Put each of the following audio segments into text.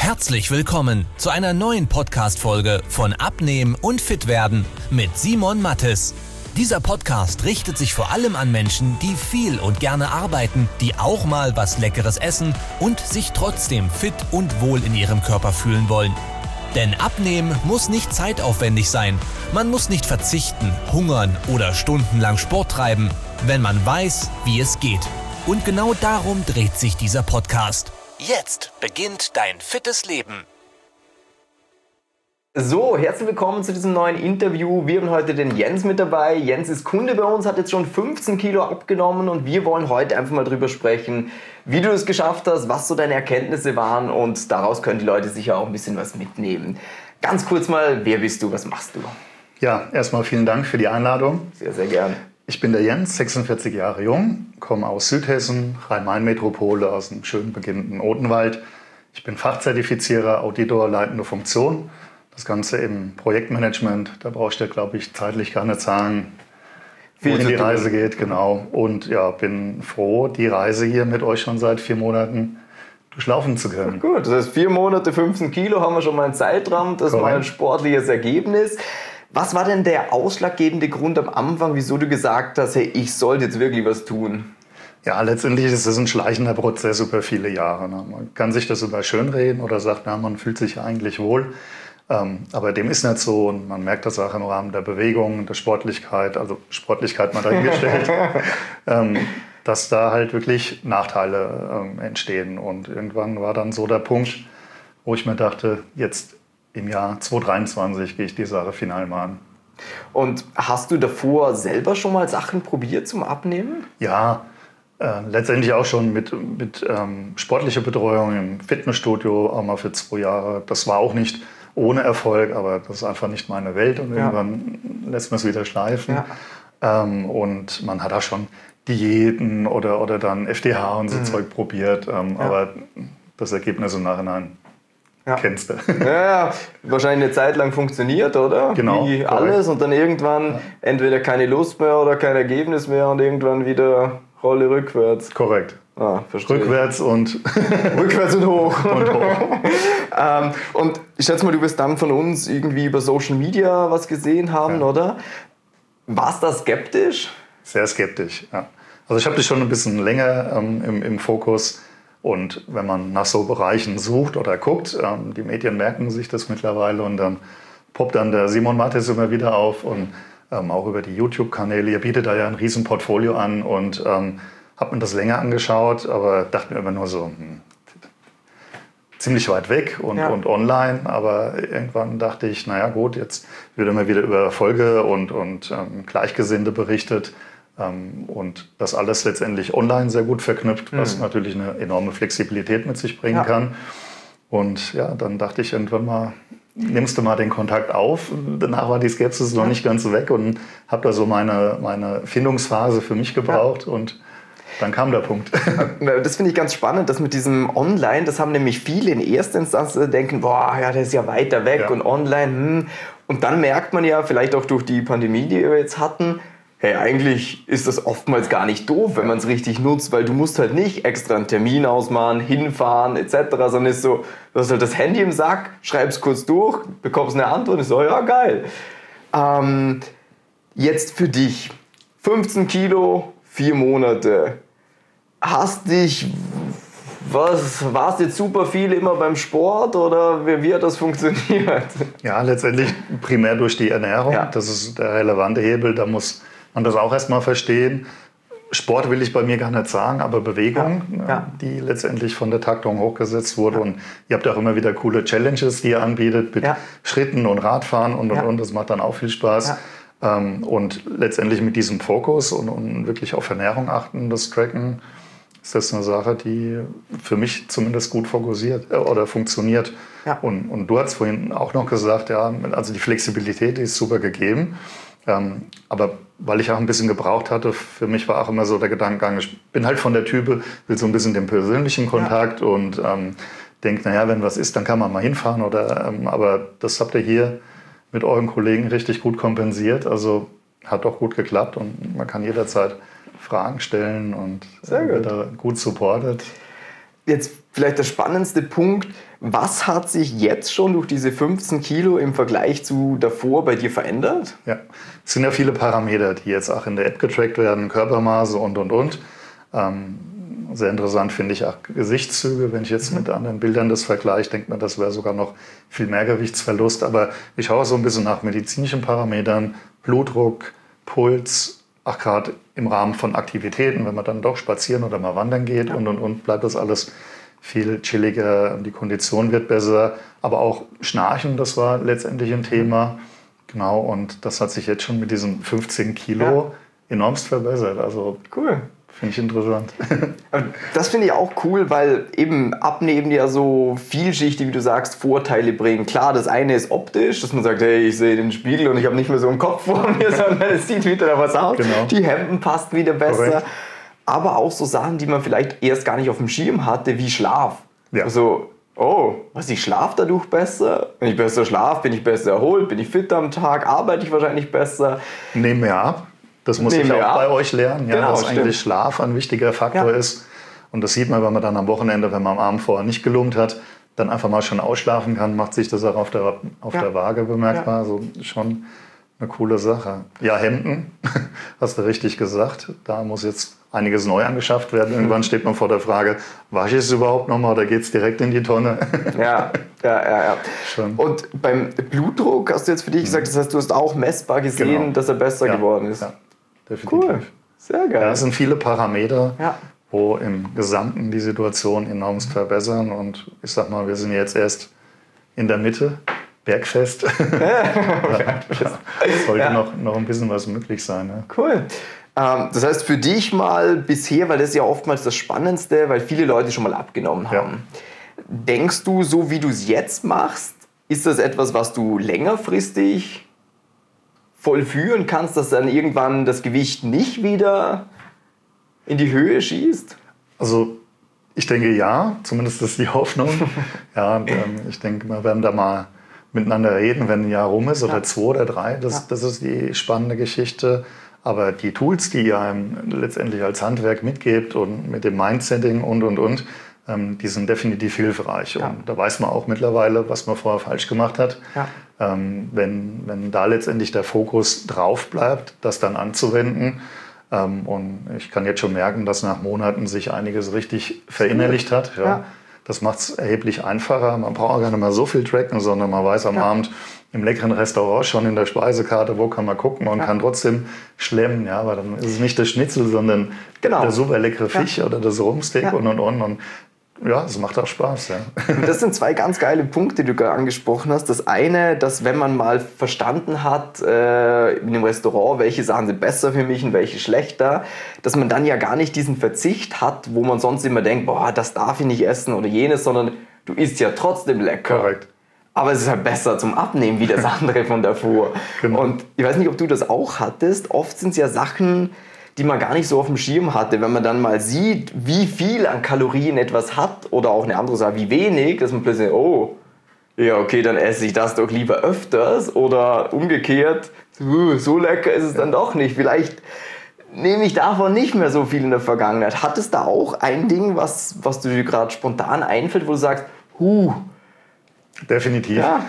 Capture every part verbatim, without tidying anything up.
Herzlich willkommen zu einer neuen Podcast-Folge von Abnehmen und Fitwerden mit Simon Mattes. Dieser Podcast richtet sich vor allem an Menschen, die viel und gerne arbeiten, die auch mal was Leckeres essen und sich trotzdem fit und wohl in ihrem Körper fühlen wollen. Denn Abnehmen muss nicht zeitaufwendig sein. Man muss nicht verzichten, hungern oder stundenlang Sport treiben, wenn man weiß, wie es geht. Und genau darum dreht sich dieser Podcast. Jetzt beginnt dein fittes Leben. So, herzlich willkommen zu diesem neuen Interview. Wir haben heute den Jens mit dabei. Jens ist Kunde bei uns, hat jetzt schon fünfzehn Kilo abgenommen und wir wollen heute einfach mal drüber sprechen, wie du es geschafft hast, was so deine Erkenntnisse waren und daraus können die Leute sicher auch ein bisschen was mitnehmen. Ganz kurz mal, wer bist du, was machst du? Ja, erstmal vielen Dank für die Einladung. Sehr, sehr gern. Ich bin der Jens, sechsundvierzig Jahre jung, komme aus Südhessen, Rhein-Main-Metropole, aus dem schön beginnenden Odenwald. Ich bin Fachzertifizierer, Auditor, leitende Funktion. Das Ganze im Projektmanagement, da brauchst du, glaube ich, zeitlich gar nicht sagen, wohin die Reise geht. Genau. Und ja, bin froh, die Reise hier mit euch schon seit vier Monaten durchlaufen zu können. Gut, das heißt vier Monate, fünfzehn Kilo haben wir schon mal einen Zeitraum, das ist mal ein sportliches Ergebnis. Was war denn der ausschlaggebende Grund am Anfang, wieso du gesagt hast, hey, ich sollte jetzt wirklich was tun? Ja, letztendlich ist es ein schleichender Prozess über viele Jahre. Man kann sich das über schönreden oder sagt, na, man fühlt sich ja eigentlich wohl. Ähm, aber dem ist nicht so und man merkt das auch im Rahmen der Bewegung, der Sportlichkeit, also Sportlichkeit mal dahingestellt, ähm, dass da halt wirklich Nachteile ähm, entstehen. Und irgendwann war dann so der Punkt, wo ich mir dachte, jetzt im Jahr zweitausenddreiundzwanzig gehe ich die Sache final mal an. Und hast du davor selber schon mal Sachen probiert zum Abnehmen? Ja, äh, letztendlich auch schon mit, mit ähm, sportlicher Betreuung im Fitnessstudio, auch mal für zwei Jahre. Das war auch nicht ohne Erfolg, aber das ist einfach nicht meine Welt und irgendwann ja. lässt man es wieder schleifen. Ja. Ähm, und man hat auch schon Diäten oder, oder dann F D H und so mhm. Zeug probiert, ähm, ja. aber das Ergebnis im Nachhinein ja. kennst du. Ja, wahrscheinlich eine Zeit lang funktioniert, oder? Genau. Wie alles und dann irgendwann ja. entweder keine Lust mehr oder kein Ergebnis mehr und irgendwann wieder Rolle rückwärts. Korrekt. Ah, Rückwärts und rückwärts und hoch. und, hoch. ähm, und ich schätze mal, du wirst dann von uns irgendwie über Social Media was gesehen haben, ja. oder? Warst du da skeptisch? Sehr skeptisch, ja. Also ich habe dich schon ein bisschen länger ähm, im, im Fokus. Und wenn man nach so Bereichen sucht oder guckt, ähm, die Medien merken sich das mittlerweile und dann poppt dann der Simon Mattes immer wieder auf und ähm, auch über die YouTube-Kanäle. Ihr bietet da ja ein riesen Portfolio an und ähm, habe mir das länger angeschaut, aber dachte mir immer nur so, hm, ziemlich weit weg und, ja. und online. Aber irgendwann dachte ich, naja gut, jetzt wird immer wieder über Erfolge und, und ähm, Gleichgesinnte berichtet. Ähm, und das alles letztendlich online sehr gut verknüpft, mhm. was natürlich eine enorme Flexibilität mit sich bringen ja. kann. Und ja, dann dachte ich irgendwann mal, nimmst du mal den Kontakt auf. Danach war die Skepsis ja. noch nicht ganz weg und habe da so meine, meine Findungsphase für mich gebraucht ja. und dann kam der Punkt. Das finde ich ganz spannend, das mit diesem Online, das haben nämlich viele in erster Instanz denken, boah, ja, das ist ja weiter weg ja. und online. Hm. Und dann merkt man ja, vielleicht auch durch die Pandemie, die wir jetzt hatten, hey, eigentlich ist das oftmals gar nicht doof, wenn man es richtig nutzt, weil du musst halt nicht extra einen Termin ausmachen, hinfahren et cetera, sondern ist so, du hast halt das Handy im Sack, schreibst kurz durch, bekommst eine Antwort und ist so, ja, geil. Ähm, jetzt für dich, fünfzehn Kilo, vier Monate. Hast dich, was, warst jetzt super viel immer beim Sport oder wie, wie hat das funktioniert? Ja, letztendlich primär durch die Ernährung. Ja. Das ist der relevante Hebel, da muss man das auch erstmal verstehen. Sport will ich bei mir gar nicht sagen, aber Bewegung, ja. Ja. die letztendlich von der Taktung hochgesetzt wurde. Ja. Und ihr habt auch immer wieder coole Challenges, die ihr anbietet mit ja. Schritten und Radfahren und, und, ja. und. Das macht dann auch viel Spaß. Ja. Und letztendlich mit diesem Fokus und, und wirklich auf Ernährung achten, das Tracken, ist das eine Sache, die für mich zumindest gut fokussiert äh, oder funktioniert. Ja. Und, und du hast vorhin auch noch gesagt, ja, also die Flexibilität die ist super gegeben. Ähm, aber weil ich auch ein bisschen gebraucht hatte, für mich war auch immer so der Gedankengang, ich bin halt von der Type, will so ein bisschen den persönlichen Kontakt ja. und ähm, denke, naja, wenn was ist, dann kann man mal hinfahren. Oder, ähm, aber das habt ihr hier mit euren Kollegen richtig gut kompensiert. Also hat doch gut geklappt und man kann jederzeit Fragen stellen und Sehr gut. wird da gut supportet. Jetzt vielleicht der spannendste Punkt, Was hat sich jetzt schon durch diese fünfzehn Kilo im Vergleich zu davor bei dir verändert? Ja, es sind ja viele Parameter, die jetzt auch in der App getrackt werden, Körpermaße und, und, und. Ähm, sehr interessant finde ich auch Gesichtszüge. Wenn ich jetzt mhm. mit anderen Bildern das vergleiche, denkt man, das wäre sogar noch viel mehr Gewichtsverlust. Aber ich schaue so ein bisschen nach medizinischen Parametern, Blutdruck, Puls, auch gerade im Rahmen von Aktivitäten, wenn man dann doch spazieren oder mal wandern geht ja. und, und, und, bleibt das alles viel chilliger, die Kondition wird besser, aber auch Schnarchen, das war letztendlich ein Thema. Genau, und das hat sich jetzt schon mit diesen fünfzehn Kilo ja. enormst verbessert. Also cool. Finde ich interessant. Das finde ich auch cool, weil eben Abnehmen ja so vielschichtig, wie du sagst, Vorteile bringen. Klar, das eine ist optisch, dass man sagt, hey, ich sehe den Spiegel und ich habe nicht mehr so einen Kopf vor mir, sondern es sieht wieder was aus. Genau. Die Hemden passt wieder besser. Correct. Aber auch so Sachen, die man vielleicht erst gar nicht auf dem Schirm hatte, wie Schlaf. Ja. Also, oh, was, ich schlafe dadurch besser? Wenn ich besser schlafe, bin ich besser erholt, bin ich fitter am Tag, arbeite ich wahrscheinlich besser. Nehmen wir ab. Das muss ich auch ab. bei euch lernen, ja, genau, dass stimmt. eigentlich Schlaf ein wichtiger Faktor ja. ist. Und das sieht man, wenn man dann am Wochenende, wenn man am Abend vorher nicht gelumpt hat, dann einfach mal schon ausschlafen kann, macht sich das auch auf der, auf ja. der Waage bemerkbar. Ja. Also schon eine coole Sache. Ja, Hemden, hast du richtig gesagt. Da muss jetzt einiges neu angeschafft werden. Irgendwann steht man vor der Frage, wasche ich es überhaupt nochmal oder geht es direkt in die Tonne? Ja, ja, ja. ja. Schon. Und beim Blutdruck hast du jetzt für dich gesagt, das heißt, du hast auch messbar gesehen, genau. dass er besser ja. geworden ist. Ja, definitiv. Cool, sehr geil. Ja, es sind viele Parameter, ja. wo im Gesamten die Situation enormst verbessern. Und ich sag mal, wir sind jetzt erst in der Mitte. Bergfest. Es sollte ja. noch, noch ein bisschen was möglich sein. Ne? Cool. Ähm, das heißt für dich mal bisher, weil das ist ja oftmals das Spannendste, weil viele Leute schon mal abgenommen haben. Ja. Denkst du, so wie du es jetzt machst, ist das etwas, was du längerfristig vollführen kannst, dass dann irgendwann das Gewicht nicht wieder in die Höhe schießt? Also ich denke ja, zumindest ist die Hoffnung. Ja, und, ähm, ich denke, wir werden da mal miteinander reden, wenn ein Jahr rum ist oder ja. zwei oder drei. Das, ja. das ist die spannende Geschichte. Aber die Tools, die ihr einem letztendlich als Handwerk mitgebt und mit dem Mindsetting und, und, und, ähm, die sind definitiv hilfreich. Ja. Und da weiß man auch mittlerweile, was man vorher falsch gemacht hat. Ja. Ähm, wenn, wenn da letztendlich der Fokus drauf bleibt, das dann anzuwenden. Ähm, und ich kann jetzt schon merken, dass nach Monaten sich einiges richtig verinnerlicht hat. Ja. Ja. Das macht es erheblich einfacher. Man braucht auch gar nicht mehr so viel tracken, sondern man weiß am ja. Abend im leckeren Restaurant schon in der Speisekarte, wo kann man gucken und ja. kann trotzdem schlemmen. Ja, aber dann ist es nicht der Schnitzel, sondern genau. der super leckere Fisch ja. oder das Rumsteak ja. und und und. und ja, es macht auch Spaß. Ja. Das sind zwei ganz geile Punkte, die du gerade angesprochen hast. Das eine, dass wenn man mal verstanden hat äh, in einem Restaurant, welche Sachen sind besser für mich und welche schlechter, dass man dann ja gar nicht diesen Verzicht hat, wo man sonst immer denkt, boah, das darf ich nicht essen oder jenes, sondern du isst ja trotzdem lecker. Korrekt. Aber es ist halt besser zum Abnehmen wie das andere von davor. Genau. Und ich weiß nicht, ob du das auch hattest. Oft sind es ja Sachen, die man gar nicht so auf dem Schirm hatte. Wenn man dann mal sieht, wie viel an Kalorien etwas hat oder auch eine andere Sache, wie wenig, dass man plötzlich, oh, ja okay, dann esse ich das doch lieber öfters oder umgekehrt, so lecker ist es dann doch nicht. Vielleicht nehme ich davon nicht mehr so viel in der Vergangenheit. Hat es da auch ein Ding, was, was dir gerade spontan einfällt, wo du sagst, huh. Definitiv. Ja.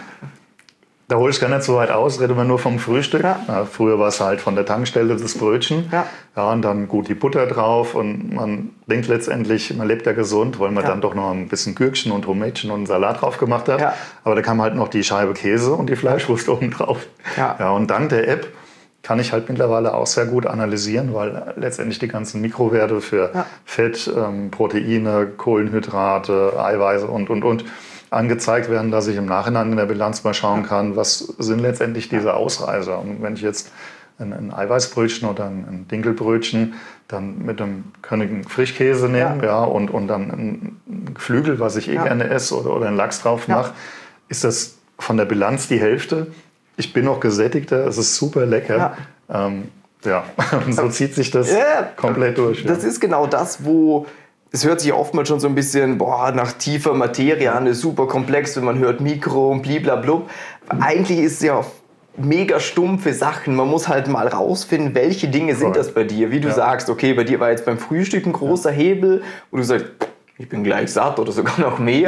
Da hole ich gar nicht so weit aus, reden wir nur vom Frühstück. Ja. Ja, früher war es halt von der Tankstelle das Brötchen. Ja. Ja, und dann gut die Butter drauf. Und man denkt letztendlich, man lebt ja gesund, weil man ja. dann doch noch ein bisschen Gürkchen und Tomätchen und einen Salat drauf gemacht hat. Ja. Aber da kam halt noch die Scheibe Käse und die Fleischwurst oben drauf. Ja. Ja, und dank der App kann ich halt mittlerweile auch sehr gut analysieren, weil letztendlich die ganzen Mikrowerte für ja. Fett, ähm, Proteine, Kohlenhydrate, Eiweiße und, und, und angezeigt werden, dass ich im Nachhinein in der Bilanz mal schauen kann, was sind letztendlich diese Ausreißer. Und wenn ich jetzt ein, ein Eiweißbrötchen oder ein, ein Dinkelbrötchen dann mit einem körnigen Frischkäse nehme ja. Ja, und, und dann ein Geflügel, was ich eh ja. gerne esse, oder, oder einen Lachs drauf mache, ja. ist das von der Bilanz die Hälfte. Ich bin noch gesättigter, es ist super lecker. Ja, ähm, ja. Und so zieht sich das ja. komplett durch. Das ja. ist genau das, wo... Es hört sich oftmals schon so ein bisschen boah, nach tiefer Materie an, ist super komplex, wenn man hört Mikro und bliblablub. Eigentlich ist es ja mega stumpfe Sachen. Man muss halt mal rausfinden, welche Dinge sind das bei dir. Wie du ja. sagst, okay, bei dir war jetzt beim Frühstück ein großer ja. Hebel, wo du sagst, ich bin gleich satt oder sogar noch mehr.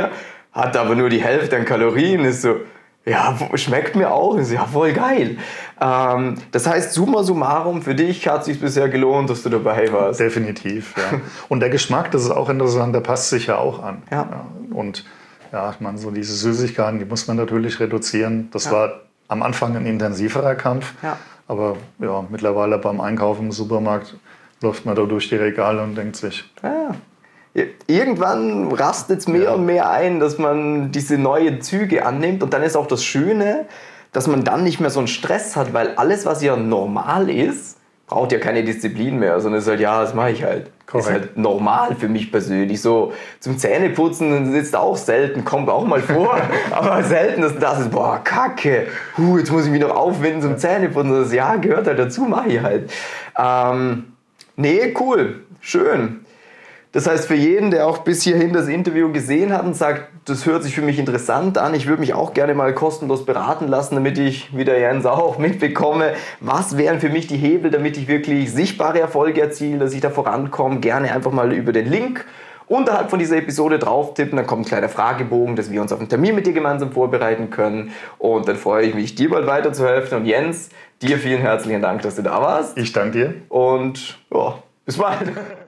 hat aber nur die Hälfte an Kalorien. Ist so, ja, schmeckt mir auch. Ist ja voll geil. Ähm, das heißt, summa summarum, für dich hat es sich bisher gelohnt, dass du dabei warst. Definitiv, ja. Und der Geschmack, das ist auch interessant, der passt sich ja auch an. Ja. Ja. Und ja, ich meine, so diese Süßigkeiten, die muss man natürlich reduzieren. Das ja. war am Anfang ein intensiverer Kampf. Ja. Aber ja, mittlerweile beim Einkaufen im Supermarkt läuft man da durch die Regale und denkt sich... Ja. Irgendwann rastet es mehr ja. und mehr ein, dass man diese neuen Züge annimmt. Und dann ist auch das Schöne, dass man dann nicht mehr so einen Stress hat, weil alles, was ja normal ist, braucht ja keine Disziplin mehr. Sondern es ist halt, ja, das mache ich halt. Das ist halt normal für mich persönlich. So zum Zähneputzen sitzt auch selten, kommt auch mal vor. Aber selten, dass das ist, boah, Kacke. Huh, jetzt muss ich mich noch aufwinden zum Zähneputzen. Das ist, ja, gehört halt dazu, mache ich halt. Ähm, nee, cool, schön. Das heißt, für jeden, der auch bis hierhin das Interview gesehen hat und sagt, das hört sich für mich interessant an, ich würde mich auch gerne mal kostenlos beraten lassen, damit ich, wie der Jens auch, mitbekomme, was wären für mich die Hebel, damit ich wirklich sichtbare Erfolge erziele, dass ich da vorankomme, gerne einfach mal über den Link unterhalb von dieser Episode drauf tippen, dann kommt ein kleiner Fragebogen, dass wir uns auf einen Termin mit dir gemeinsam vorbereiten können und dann freue ich mich, dir bald weiterzuhelfen und Jens, dir vielen herzlichen Dank, dass du da warst. Ich danke dir. Und ja, bis bald.